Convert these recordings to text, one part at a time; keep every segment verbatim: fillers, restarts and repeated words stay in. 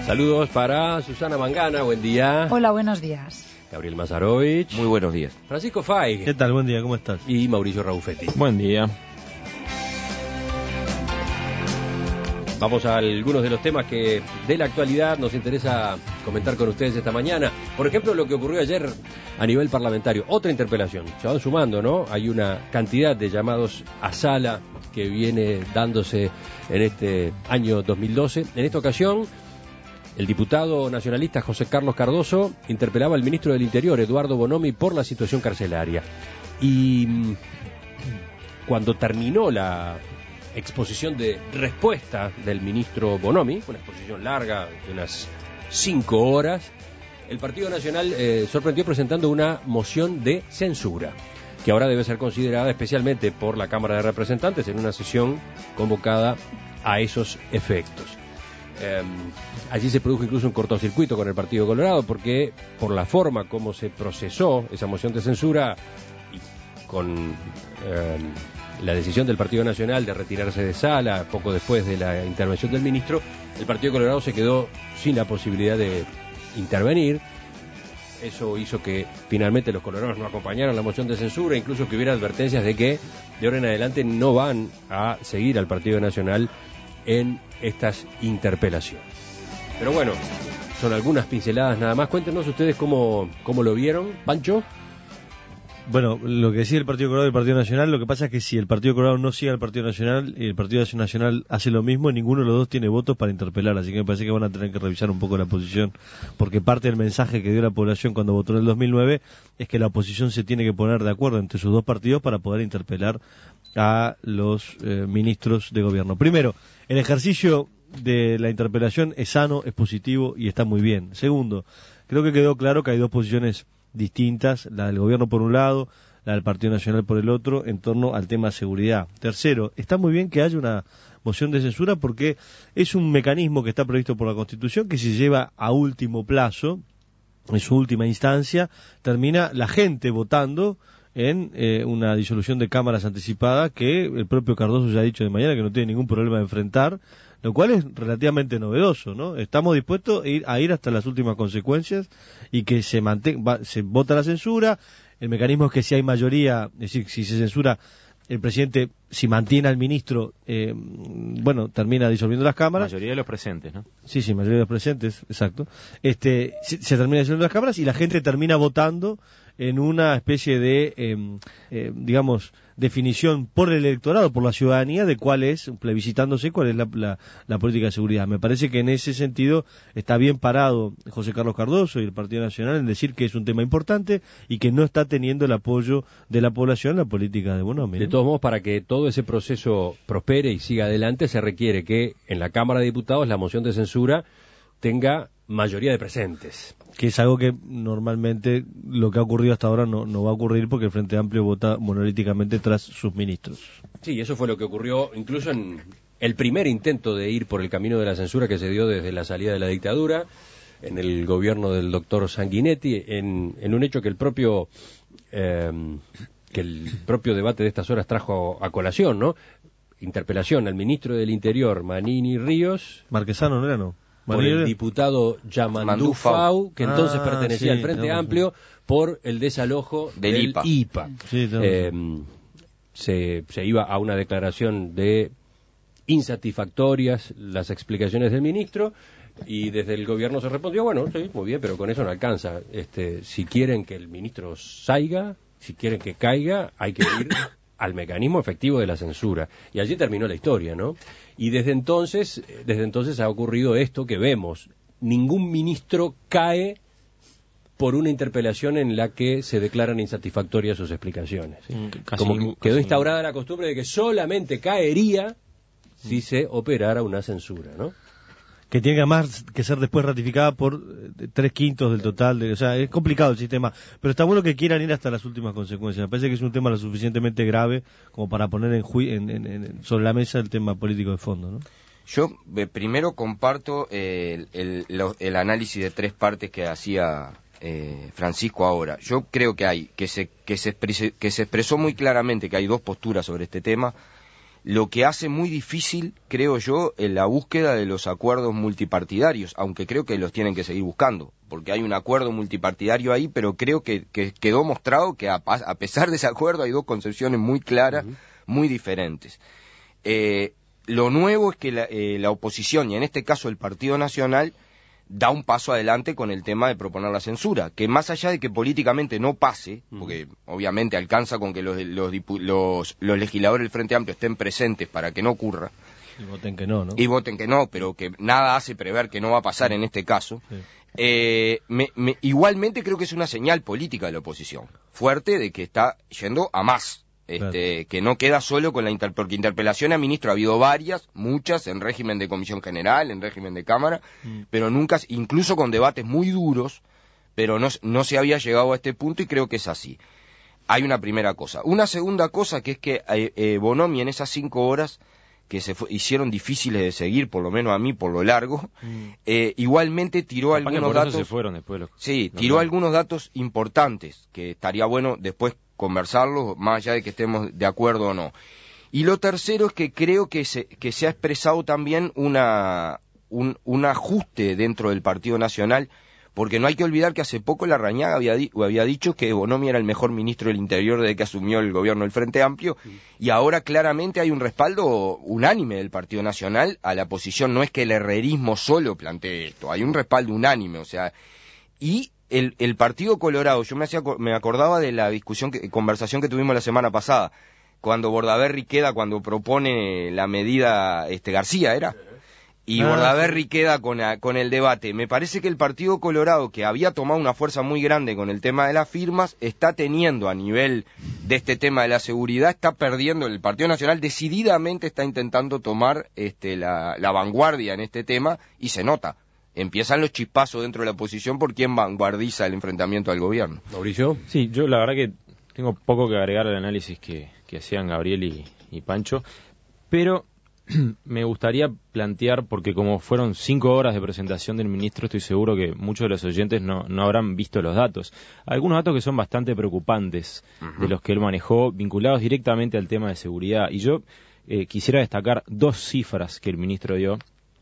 Saludos para Susana Mangana, buen día. Hola, buenos días. Gabriel Mazarovich. Muy buenos días. Francisco Fay. ¿Qué tal? Buen día, ¿cómo estás? Y Mauricio Raufetti. Buen día. Vamos a algunos de los temas que de la actualidad nos interesa comentar con ustedes esta mañana. Por ejemplo, lo que ocurrió ayer a nivel parlamentario. Otra interpelación. Se van sumando, ¿no? Hay una cantidad de llamados a sala que viene dándose en este año dos mil doce. En esta ocasión, el diputado nacionalista José Carlos Cardoso interpelaba al ministro del Interior, Eduardo Bonomi, por la situación carcelaria. Y cuando terminó la exposición de respuesta del ministro Bonomi, una exposición larga de unas cinco horas, el Partido Nacional eh, sorprendió presentando una moción de censura, que ahora debe ser considerada especialmente por la Cámara de Representantes en una sesión convocada a esos efectos. Eh, allí se produjo incluso un cortocircuito con el Partido Colorado, porque por la forma como se procesó esa moción de censura y con eh, la decisión del Partido Nacional de retirarse de sala poco después de la intervención del ministro, el Partido Colorado se quedó sin la posibilidad de intervenir. Eso hizo que finalmente los colorados no acompañaran la moción de censura, incluso que hubiera advertencias de que de ahora en adelante no van a seguir al Partido Nacional en estas interpelaciones. Pero bueno, son algunas pinceladas nada más. Cuéntenos ustedes cómo, cómo lo vieron. Pancho. Bueno, lo que decía el Partido Colorado y el Partido Nacional, lo que pasa es que si el Partido Colorado no sigue al Partido Nacional y el Partido Nacional hace lo mismo, ninguno de los dos tiene votos para interpelar, así que me parece que van a tener que revisar un poco la posición, porque parte del mensaje que dio la población cuando votó en el dos mil nueve es que la oposición se tiene que poner de acuerdo entre sus dos partidos para poder interpelar a los eh, ministros de gobierno. Primero, el ejercicio de la interpelación es sano, es positivo y está muy bien. Segundo, creo que quedó claro que hay dos posiciones distintas, la del gobierno por un lado, la del Partido Nacional por el otro, en torno al tema de seguridad. Tercero, está muy bien que haya una moción de censura porque es un mecanismo que está previsto por la Constitución que si se lleva a último plazo, en su última instancia, termina la gente votando en eh, una disolución de cámaras anticipada que el propio Cardoso ya ha dicho de mañana que no tiene ningún problema de enfrentar, lo cual es relativamente novedoso, ¿no? Estamos dispuestos a ir, a ir hasta las últimas consecuencias y que se mantenga, se vota la censura. El mecanismo es que si hay mayoría, es decir, si se censura, el presidente, si mantiene al ministro, eh, bueno, termina disolviendo las cámaras. Mayoría de los presentes, ¿no? Sí, sí, mayoría de los presentes, exacto. Este, se, se termina disolviendo las cámaras y la gente termina votando en una especie de, eh, eh, digamos, definición por el electorado, por la ciudadanía, de cuál es, plebiscitándose cuál es la, la, la política de seguridad. Me parece que en ese sentido está bien parado José Carlos Cardoso y el Partido Nacional en decir que es un tema importante y que no está teniendo el apoyo de la población en la política de Bonomi, ¿no? De todos modos, para que todo ese proceso prospere y siga adelante, se requiere que en la Cámara de Diputados la moción de censura tenga mayoría de presentes. Que es algo que normalmente lo que ha ocurrido hasta ahora no, no va a ocurrir porque el Frente Amplio vota monolíticamente tras sus ministros. Sí, eso fue lo que ocurrió incluso en el primer intento de ir por el camino de la censura que se dio desde la salida de la dictadura, en el gobierno del doctor Sanguinetti, en, en un hecho que el propio eh, que el propio debate de estas horas trajo a, a colación, ¿no? Interpelación al ministro del Interior, Manini Ríos. Marquesano, ¿no era, no? Por el diputado Yamandú Fau, que entonces ah, pertenecía sí, al Frente no, Amplio, por el desalojo del, del I P A. I P A. Sí, no, eh, se, se iba a una declaración de insatisfactorias las explicaciones del ministro y desde el gobierno se respondió, bueno, sí, muy bien, pero con eso no alcanza. Este, si quieren que el ministro salga, si quieren que caiga, hay que ir al mecanismo efectivo de la censura. Y allí terminó la historia, ¿no? Y desde entonces, desde entonces ha ocurrido esto que vemos. Ningún ministro cae por una interpelación en la que se declaran insatisfactorias sus explicaciones. ¿Sí? Casi Como ningún, quedó casi instaurada la costumbre de que solamente caería si se operara una censura, ¿no? Que tiene además que ser después ratificada por eh, tres quintos del total, de, o sea, es complicado el sistema, pero está bueno que quieran ir hasta las últimas consecuencias. Me parece que es un tema lo suficientemente grave como para poner en, ju- en, en, en sobre la mesa el tema político de fondo, ¿no? Yo eh, primero comparto eh, el, el, el análisis de tres partes que hacía eh, Francisco ahora. Yo creo que hay que se que se expresó, que se expresó muy claramente que hay dos posturas sobre este tema. lo que hace muy difícil, creo yo, en la búsqueda de los acuerdos multipartidarios, aunque creo que los tienen que seguir buscando, porque hay un acuerdo multipartidario ahí, pero creo que, que quedó mostrado que a, a pesar de ese acuerdo hay dos concepciones muy claras, uh-huh. muy diferentes. Eh, lo nuevo es que la, eh, la oposición, y en este caso el Partido Nacional, da un paso adelante con el tema de proponer la censura, que más allá de que políticamente no pase, porque obviamente alcanza con que los, los, los, los legisladores del Frente Amplio estén presentes para que no ocurra. Y voten que no, ¿no? Y voten que no, pero que nada hace prever que no va a pasar en este caso. Sí. Eh, me, me, igualmente creo que es una señal política de la oposición, fuerte, de que está yendo a más. Este, claro. Que no queda solo con la inter, porque interpelación a ministro ha habido varias, muchas, en régimen de comisión general, en régimen de cámara, mm. pero nunca, incluso con debates muy duros, pero no, no se había llegado a este punto y creo que es así. Hay una primera cosa. Una segunda cosa que es que eh, eh, Bonomi en esas cinco horas que se fue, hicieron difíciles de seguir, por lo menos a mí, por lo largo, mm. eh, igualmente tiró Capaz algunos que por datos. Eso se fueron después los, sí, los tiró datos. algunos datos importantes que estaría bueno después conversarlos, más allá de que estemos de acuerdo o no. Y lo tercero es que creo que se, que se ha expresado también una, un, un ajuste dentro del Partido Nacional, porque no hay que olvidar que hace poco Larrañaga había, di, había dicho que Bonomi era el mejor ministro del Interior desde que asumió el gobierno del Frente Amplio, sí. y ahora claramente hay un respaldo unánime del Partido Nacional a la posición. No es que el herrerismo solo plantee esto, hay un respaldo unánime, o sea, y El, el Partido Colorado, yo me hacía, me acordaba de la discusión, que, conversación que tuvimos la semana pasada, cuando Bordaberry queda, cuando propone la medida, este García era, y ah, Bordaberry sí. queda con, a, con el debate. Me parece que el Partido Colorado, que había tomado una fuerza muy grande con el tema de las firmas, está teniendo a nivel de este tema de la seguridad, está perdiendo. El Partido Nacional decididamente está intentando tomar este, la, la vanguardia en este tema, y se nota. Empiezan los chispazos dentro de la oposición por quien vanguardiza el enfrentamiento al gobierno. Mauricio. Sí, yo la verdad que tengo poco que agregar al análisis que, que hacían Gabriel y, y Pancho, pero me gustaría plantear, porque como fueron cinco horas de presentación del ministro, estoy seguro que muchos de los oyentes no, no habrán visto los datos. Algunos datos que son bastante preocupantes, uh-huh. de los que él manejó, vinculados directamente al tema de seguridad. Y yo eh, quisiera destacar dos cifras que el ministro dio.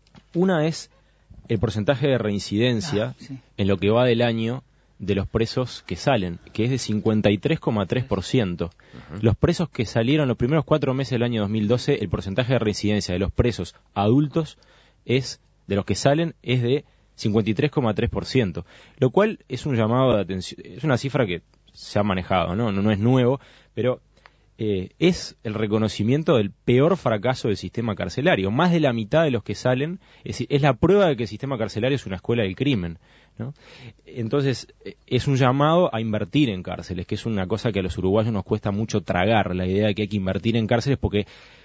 Una es el porcentaje de reincidencia ah, sí. en lo que va del año de los presos que salen, que es de cincuenta y tres coma tres por ciento. Uh-huh. Los presos que salieron los primeros cuatro meses del año dos mil doce, el porcentaje de reincidencia de los presos adultos es, de los que salen, es de cincuenta y tres coma tres por ciento, lo cual es un llamado de atención, es una cifra que se ha manejado, no, no, no es nuevo, pero Eh, es el reconocimiento del peor fracaso del sistema carcelario. Más de la mitad de los que salen, es decir, es la prueba de que el sistema carcelario es una escuela del crimen, ¿no? Entonces, es un llamado a invertir en cárceles, que es una cosa que a los uruguayos nos cuesta mucho tragar, la idea de que hay que invertir en cárceles, porque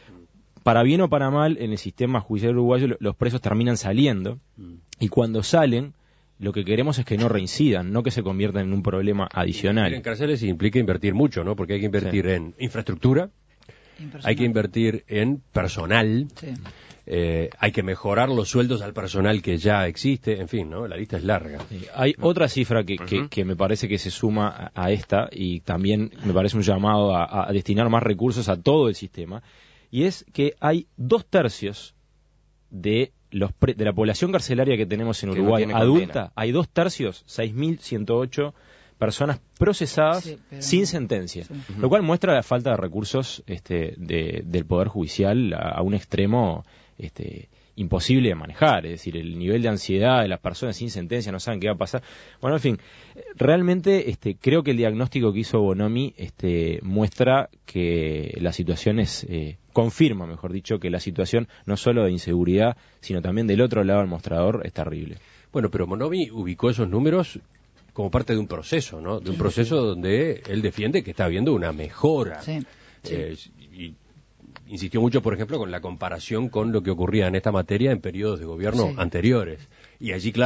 para bien o para mal, en el sistema judicial uruguayo los presos terminan saliendo, y cuando salen, lo que queremos es que no reincidan, no que se conviertan en un problema adicional. Invertir en cárceles implica invertir mucho, ¿no? Porque hay que invertir sí. en infraestructura, hay que invertir en personal, sí. eh, hay que mejorar los sueldos al personal que ya existe, en fin, ¿no? La lista es larga. Sí. Hay otra cifra que, uh-huh. que, que me parece que se suma a, a esta, y también me parece un llamado a, a destinar más recursos a todo el sistema, y es que hay dos tercios de Los pre- de la población carcelaria que tenemos en Uruguay no adulta, condena. Hay dos tercios, seis mil ciento ocho personas procesadas sí, sin sentencia, sí. uh-huh. lo cual muestra la falta de recursos este, de, del Poder Judicial a, a un extremo este, imposible de manejar, es decir, el nivel de ansiedad de las personas sin sentencia, no saben qué va a pasar. Bueno, en fin, realmente este, creo que el diagnóstico que hizo Bonomi este, muestra que la situación es... Eh, confirma, mejor dicho, que la situación no solo de inseguridad, sino también del otro lado del mostrador es terrible. Bueno, pero Bonomi ubicó esos números como parte de un proceso, ¿no? De un proceso donde él defiende que está habiendo una mejora. Sí, sí. Eh, y insistió mucho, por ejemplo, con la comparación con lo que ocurría en esta materia en periodos de gobierno sí. anteriores. Y allí, claro,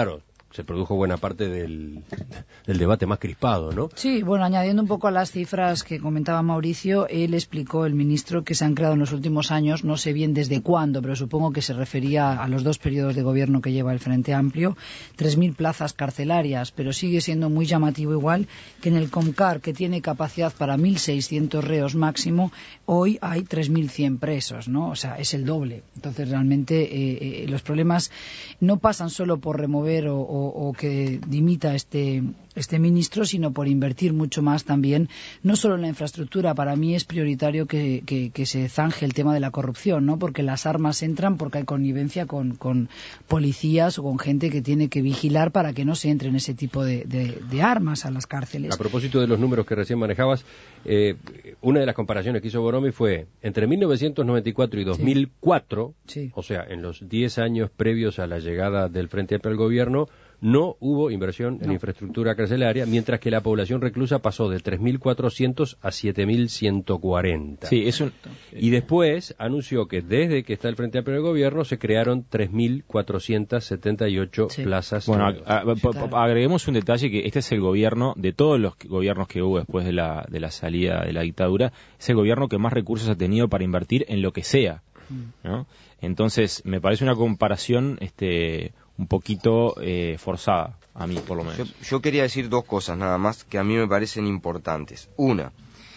se produjo buena parte del, del debate más crispado, ¿no? Sí, bueno, añadiendo un poco a las cifras que comentaba Mauricio, él explicó, el ministro, que se han creado en los últimos años, no sé bien desde cuándo, pero supongo que se refería a los dos periodos de gobierno que lleva el Frente Amplio, tres mil plazas carcelarias, pero sigue siendo muy llamativo igual que en el Comcar, que tiene capacidad para mil seiscientos reos máximo, hoy hay tres mil cien presos, ¿no? O sea, es el doble. Entonces, realmente, eh, eh, los problemas no pasan solo por remover o, o, o que dimita este este ministro, sino por invertir mucho más también, no solo en la infraestructura. Para mí es prioritario que, que, que se zanje el tema de la corrupción, ¿no? Porque las armas entran porque hay connivencia con, con policías o con gente que tiene que vigilar para que no se entren ese tipo de, de, de armas a las cárceles. A propósito de los números que recién manejabas, eh, una de las comparaciones que hizo Bonomi fue entre mil novecientos noventa y cuatro y dos mil cuatro, sí. O sea, en los diez años previos a la llegada del Frente Amplio al gobierno, no hubo inversión en no. infraestructura carcelaria, mientras que la población reclusa pasó de tres mil cuatrocientos a siete mil ciento cuarenta. Sí, es un... Y después anunció que desde que está el Frente Amplio del gobierno se crearon tres mil cuatrocientas setenta y ocho sí. plazas. Bueno, nuevas. a, a, Claro. agreguemos un detalle, que este es el gobierno, de todos los gobiernos que hubo después de la, de la salida de la dictadura, es el gobierno que más recursos ha tenido para invertir en lo que sea, ¿no? Entonces, me parece una comparación este un poquito eh, forzada, a mí por lo menos. Yo, yo quería decir dos cosas nada más que a mí me parecen importantes. Una,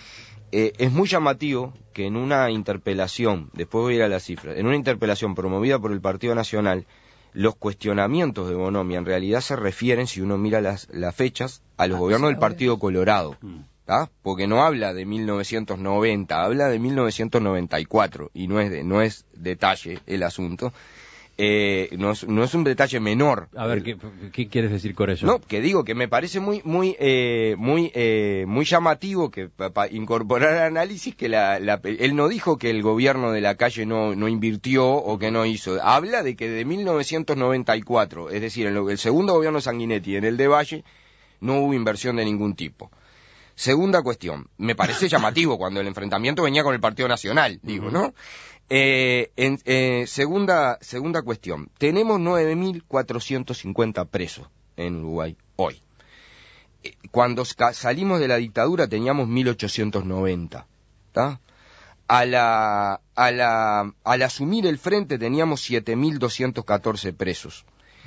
eh, es muy llamativo que en una interpelación, después voy a ir a las cifras, en una interpelación promovida por el Partido Nacional, los cuestionamientos de Bonomi en realidad se refieren, si uno mira las, las fechas, a los Ah, gobiernos sí, del Partido Colorado. ¿Tá? Porque no habla de mil novecientos noventa, habla de mil novecientos noventa y cuatro, y no es, de, no es detalle el asunto. Eh, no, es, no es un detalle menor. A ver, ¿qué, ¿qué quieres decir con eso? No, que digo que me parece muy muy eh, muy eh, muy llamativo que para incorporar al análisis que la, la, él no dijo que el gobierno de la calle no, no invirtió o que no hizo. Habla de que de mil novecientos noventa y cuatro, es decir, en lo, el segundo gobierno de Sanguinetti, en el de Valle, no hubo inversión de ningún tipo. Segunda cuestión, me parece llamativo cuando el enfrentamiento venía con el Partido Nacional, digo, ¿no? Eh, en, eh, segunda, segunda cuestión, tenemos nueve mil cuatrocientos cincuenta presos en Uruguay hoy. Eh, cuando salimos de la dictadura teníamos mil ochocientos noventa, ¿tá? A la, a la, al asumir el frente teníamos siete mil doscientos catorce presos.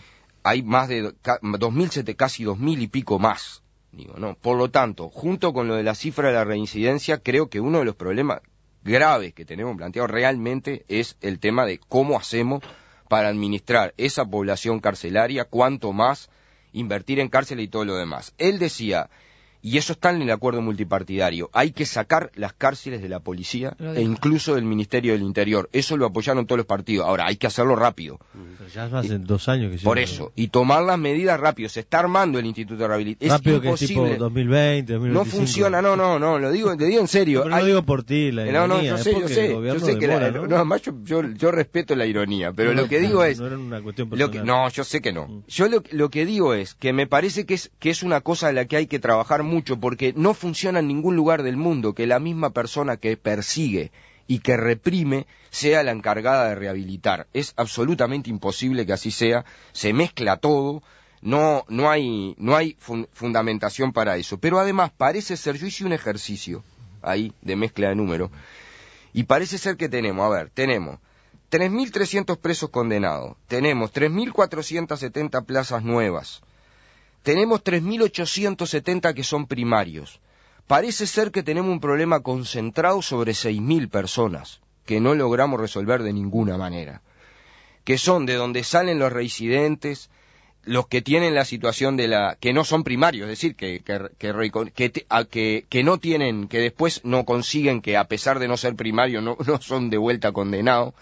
Hay más de dos mil, casi dos mil y pico más. Digo, no. Por lo tanto, junto con lo de la cifra de la reincidencia, creo que uno de los problemas graves que tenemos planteado realmente es el tema de cómo hacemos para administrar esa población carcelaria, cuánto más invertir en cárcel y todo lo demás. Él decía, y eso está en el acuerdo multipartidario, hay que sacar las cárceles de la policía e incluso del Ministerio del Interior. Eso lo apoyaron todos los partidos. Ahora, hay que hacerlo rápido. Pero ya hace dos años que Por eso, y tomar las medidas rápido. Se está armando el Instituto de Rehabilitación. Rápido, es que es imposible. tipo dos mil veinte, dos mil veinticinco. No funciona, no, no, no, lo digo, te digo en serio. No, pero Hay... no digo por ti, la No, no, ironía, yo es sé, yo porque sé, el yo gobierno sé que demora, la, ¿no? no, además yo, yo, yo respeto la ironía, pero No, lo que no, digo no, es... no era una cuestión lo que, no, yo sé que no. Yo lo, lo que digo es que me parece que es, que es una cosa en la que hay que trabajar mucho, porque no funciona en ningún lugar del mundo que la misma persona que persigue y que reprime sea la encargada de rehabilitar. Es absolutamente imposible que así sea, se mezcla todo, no, no hay, no hay fun, fundamentación para eso. Pero además parece ser, yo hice un ejercicio ahí de mezcla de números, y parece ser que tenemos, a ver, tenemos tres mil trescientos presos condenados, tenemos tres mil cuatrocientas setenta plazas nuevas, tenemos tres mil ochocientos setenta que son primarios. Parece ser que tenemos un problema concentrado sobre seis mil personas que no logramos resolver de ninguna manera, que son de donde salen los reincidentes, los que tienen la situación de la que no son primarios, es decir, que que que, que, que, que no tienen, que después no consiguen, que a pesar de no ser primarios no, no son de vuelta condenados,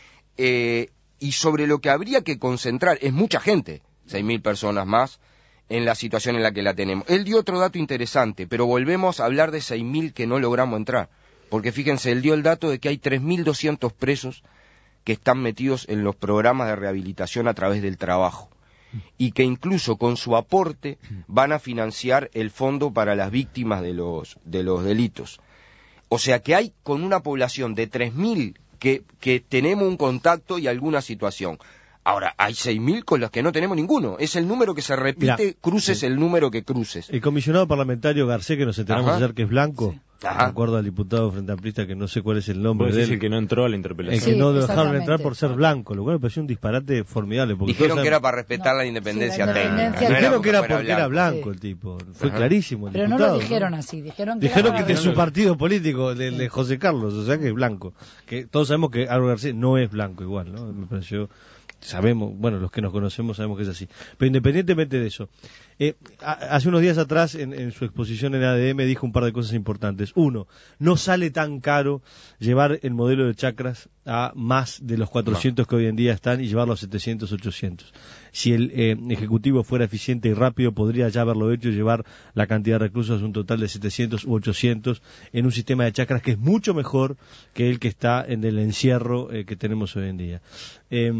eh, y sobre lo que habría que concentrar es mucha gente, seis mil personas más, en la situación en la que la tenemos. Él dio otro dato interesante, pero volvemos a hablar de seis mil que no logramos entrar, porque fíjense, él dio el dato de que hay tres mil doscientos presos que están metidos en los programas de rehabilitación a través del trabajo, y que incluso con su aporte van a financiar el fondo para las víctimas de los, de los delitos. O sea que hay con una población de tres mil que, que tenemos un contacto y alguna situación. Ahora, hay seis mil con los que no tenemos ninguno. Es el número que se repite, Mirá, cruces sí. el número que cruces. El comisionado parlamentario Garcés, que nos enteramos Ajá. ayer que es blanco, sí. de acuerdo al diputado frente amplista, que no sé cuál es el nombre de él. el que no entró a la interpelación. El que sí, no lo dejaron entrar por ser blanco, lo cual me pareció un disparate formidable. Porque Dijeron saben... que era para respetar no. la independencia sí, técnica. No dijeron que era porque blanco. era blanco sí. el tipo. Fue Ajá. clarísimo el Pero diputado, no lo dijeron ¿no? así. Dijeron que, dijeron que de su partido político, de, de José Carlos, o sea que es blanco. Que todos sabemos que Álvaro Garcés no es blanco igual, ¿no? Me pareció... Sabemos, bueno, los que nos conocemos sabemos que es así. Pero independientemente de eso, eh, a, hace unos días atrás, en, en su exposición en A D M, dijo un par de cosas importantes. Uno, no sale tan caro llevar el modelo de chacras a más de los cuatrocientos no. que hoy en día están y llevarlo a setecientos, ochocientos. Si el eh, Ejecutivo fuera eficiente y rápido, podría ya haberlo hecho, llevar la cantidad de reclusos a un total de setecientos u ochocientos en un sistema de chacras que es mucho mejor que el que está en el encierro eh, que tenemos hoy en día. Eh,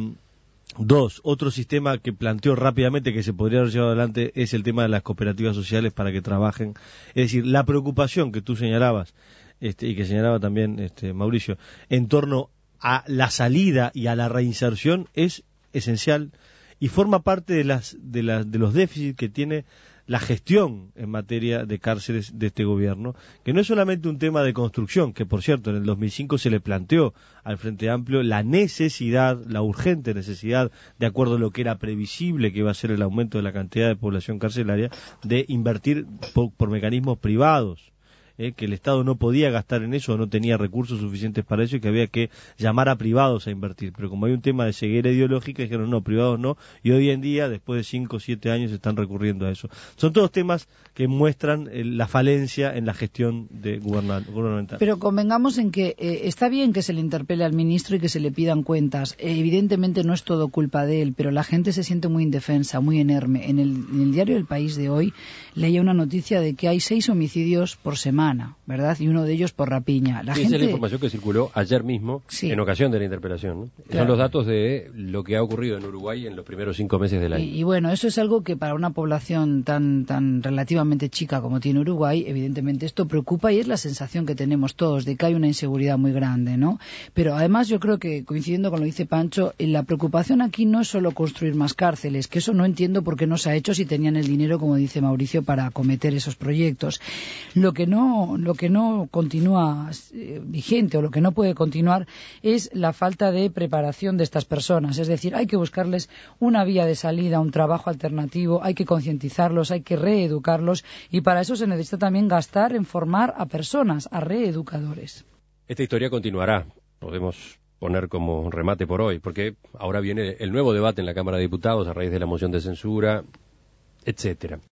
Dos, otro sistema que planteó rápidamente que se podría haber llevado adelante es el tema de las cooperativas sociales para que trabajen. Es decir, la preocupación que tú señalabas este, y que señalaba también este, Mauricio en torno a la salida y a la reinserción es esencial y forma parte de, las, de, las, de los déficits que tiene la gestión en materia de cárceles de este gobierno, que no es solamente un tema de construcción, que por cierto en el dos mil cinco se le planteó al Frente Amplio la necesidad, la urgente necesidad, de acuerdo a lo que era previsible que iba a ser el aumento de la cantidad de población carcelaria, de invertir por, por mecanismos privados. Eh, que el Estado no podía gastar en eso, no tenía recursos suficientes para eso y que había que llamar a privados a invertir. Pero como hay un tema de ceguera ideológica, dijeron no, privados no, y hoy en día, después de cinco o siete años, están recurriendo a eso. Son todos temas que muestran eh, la falencia en la gestión de gubernamental. Pero convengamos en que eh, está bien que se le interpele al ministro y que se le pidan cuentas. Eh, evidentemente no es todo culpa de él, pero la gente se siente muy indefensa, muy inerme. En el, en el diario El País de hoy leía una noticia de que hay seis homicidios por semana, ¿verdad? Y uno de ellos por rapiña. La sí, gente... Esa es la información que circuló ayer mismo, sí. en ocasión de la interpelación, ¿no? Claro. Son los datos de lo que ha ocurrido en Uruguay en los primeros cinco meses del año. Y, y bueno, eso es algo que para una población tan, tan relativamente chica como tiene Uruguay, evidentemente esto preocupa y es la sensación que tenemos todos de que hay una inseguridad muy grande, ¿no? Pero además yo creo que, coincidiendo con lo que dice Pancho, la preocupación aquí no es solo construir más cárceles, que eso no entiendo por qué no se ha hecho si tenían el dinero, como dice Mauricio, para acometer esos proyectos. Lo que no lo que no continúa eh, vigente o lo que no puede continuar es la falta de preparación de estas personas. Es decir, hay que buscarles una vía de salida, un trabajo alternativo, hay que concientizarlos, hay que reeducarlos y para eso se necesita también gastar en formar a personas, a reeducadores. Esta historia continuará, podemos poner como remate por hoy, porque ahora viene el nuevo debate en la Cámara de Diputados a raíz de la moción de censura, etcétera.